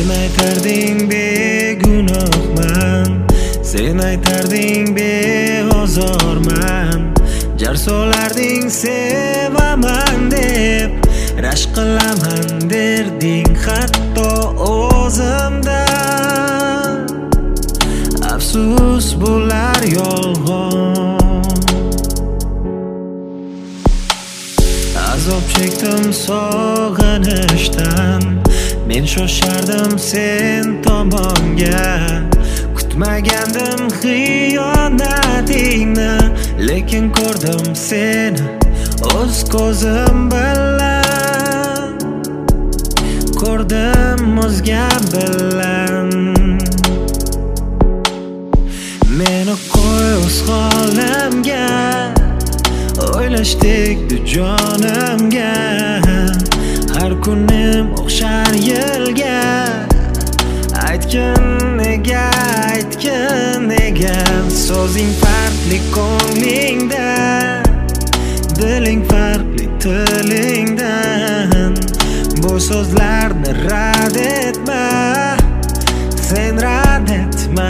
Sen aytarding begunohman, sen aytarding beozorman, jar solarding sevaman deb, rashk qilaman derding hatto o'zimdan. Afsus bular yolg'on. Azob chekdim sog'inishdan, men shoshardim sen tomonga. Kutmagandim xiyonatingni, lekin ko'rdim seni o'z ko'zim bilan. Ko'rdim o'zga bilan. Meni qo'y o'z holimga, o'ylashdik jonimga. Har kunim o'xshar yilga. Aytgin nega, aytgin nega. So'zing farqli ko'nglingda, diling farqli tilingdan. Bu so'zlarni rad etma, sen rad etma.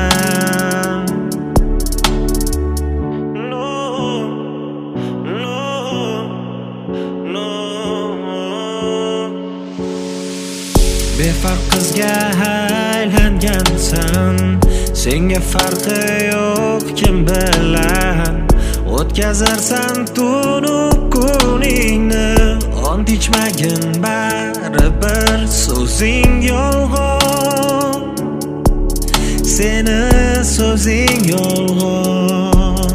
Befarq qizga aylangansan, senga farqi yo'q kim bilan. O'tkazarsan tunu kuningni, ont ichmagin baribir so'zing yolg'on. Seni so'zing yolg'on.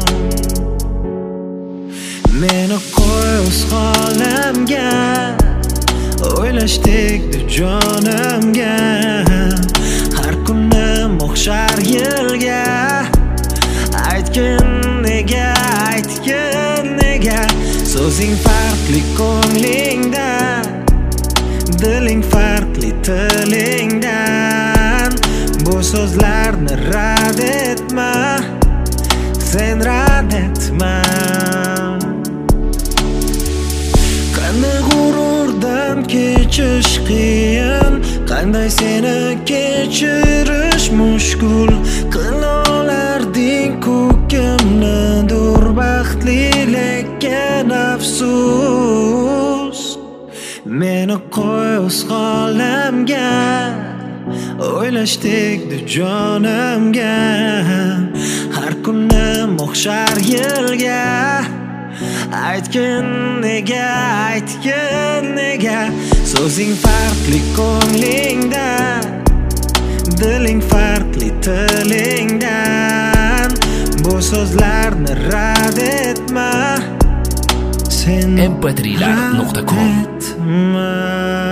Meni qo'y o'z holimga, o'ylashdik jonimga. Har kunim o'xshar yilga. Aytgin nega, aytgin nega. So'zing farqli ko'nglingda, diling farqli tilingdan. Bu so'zlarni rad etma, sen rad etma. Qanday g'ururdan kechish qiyin, qanday seni kechirish mushkul. Qila olarding kimnidir baxtli, lekin afsus. Meni qo'y o'z holimga, o'ylashdik jonimga. Har kunim o'xshar yilga. Aytgin nega, aytgin nega. So'zing farqli ko'nglingda, diling farqli tilingdan. Bu so'zlarni rad etma, sen mp3lar.com.